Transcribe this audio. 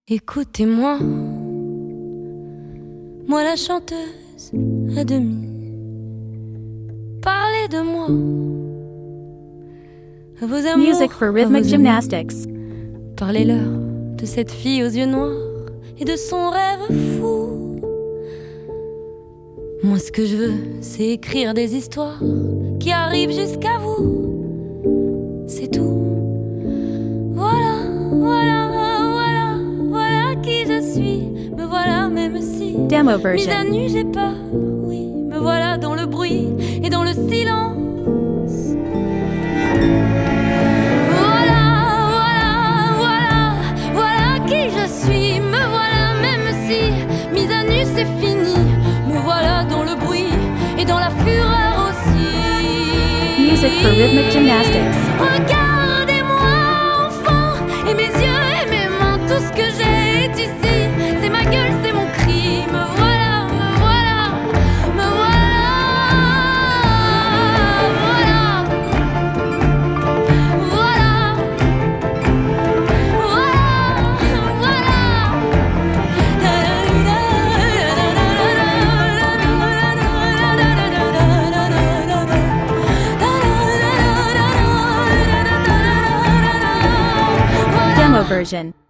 Écoutez-moi, moi la chanteuse à demi. Parlez de moi, à vos amours, Music for à rhythmic vos gymnastics. amis. Parlez-leur de cette fille aux yeux noirs et de son rêve fou. Moi ce que je veux, c'est écrire des histoires qui arrivent jusqu'à vous. C'est tout. Voilà, voilà, voilà, voilà qui je suis. Me voilà même si Demo mise à version. nu j'ai peur. Oui, me voilà dans le bruit et dans le silence. Voilà, voilà, voilà, voilà qui je suis. Me voilà même si mise à nu c'est fini. Me voilà dans le bruit et dans la fureur aussi. Music for rhythmic gymnastics. Regardez-moi enfant, et mes yeux et mes mains, tout ce que j'ai est ici. C'est ma gueule, c'est mon cri. Me voilà, me voilà, me voilà. Voilà, voilà, voilà, Demo version.